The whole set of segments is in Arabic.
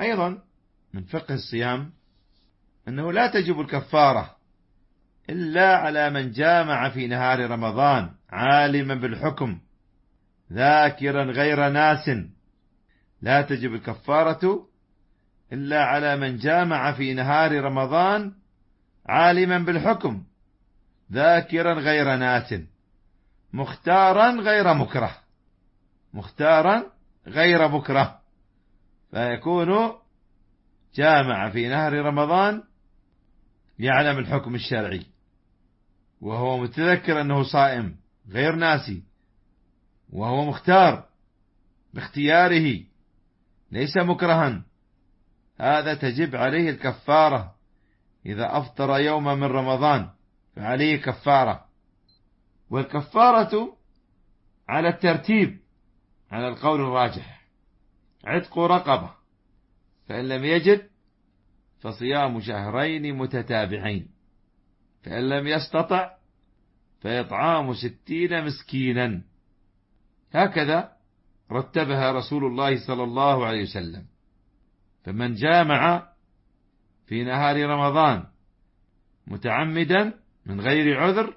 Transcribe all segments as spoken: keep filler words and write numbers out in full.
أيضا من فقه الصيام أنه لا تجب الكفارة إلا على من جامع في نهار رمضان عالما بالحكم ذاكرا غير ناس. لا تجب الكفارة إلا على من جامع في نهار رمضان عالما بالحكم ذاكرا غير ناس مختارا غير مكره. مختارا غير مكره، فيكون جامع في نهر رمضان يعلم الحكم الشرعي وهو متذكر أنه صائم غير ناسي، وهو مختار باختياره ليس مكرها، هذا تجب عليه الكفارة. إذا أفطر يوم من رمضان فعليه كفارة. والكفارة على الترتيب على القول الراجح: عتق رقبة، فإن لم يجد فصيام شهرين متتابعين، فإن لم يستطع فإطعام ستين مسكينا. هكذا رتبها رسول الله صلى الله عليه وسلم. فمن جامع في نهار رمضان متعمدا من غير عذر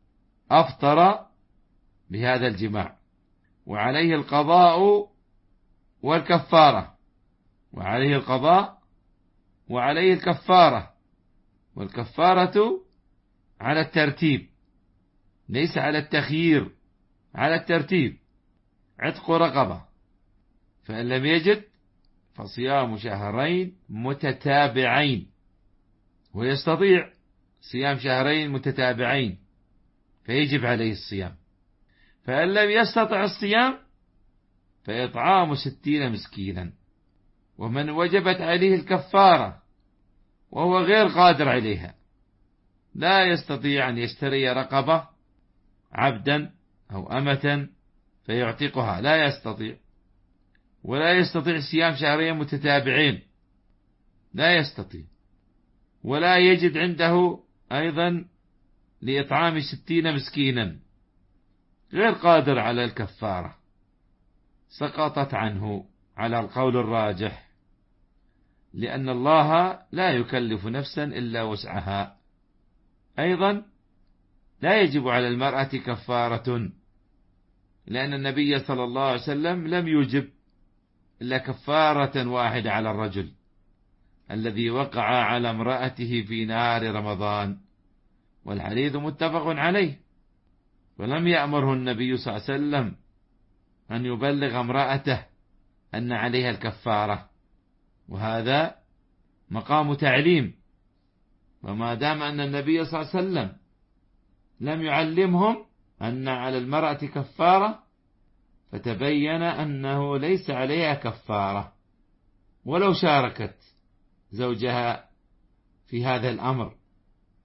أفطر بهذا الجماع، وعليه القضاء والكفارة، وعليه القضاء وعليه الكفارة. والكفارة على الترتيب ليس على التخيير، على الترتيب: عتق رقبة، فإن لم يجد فصيام شهرين متتابعين، ويستطيع صيام شهرين متتابعين فيجب عليه الصيام. فإن لم يستطع الصيام فإطعام ستين مسكينا. ومن وجبت عليه الكفارة وهو غير قادر عليها، لا يستطيع أن يشتري رقبة عبدا أو أمة فيعتقها، لا يستطيع، ولا يستطيع صيام شهرين متتابعين، لا يستطيع، ولا يجد عنده أيضا لإطعام ستين مسكينا، غير قادر على الكفارة، سقطت عنه على القول الراجح، لأن الله لا يكلف نفسا إلا وسعها. أيضا لا يجب على المرأة كفارة، لأن النبي صلى الله عليه وسلم لم يجب إلا كفارة واحدة على الرجل الذي وقع على امرأته في نهار رمضان، والحديث متفق عليه. ولم يأمره النبي صلى الله عليه وسلم أن يبلغ امرأته أن عليها الكفارة، وهذا مقام تعليم. وما دام أن النبي صلى الله عليه وسلم لم يعلمهم أن على المرأة كفارة، فتبين أنه ليس عليها كفارة ولو شاركت زوجها في هذا الأمر،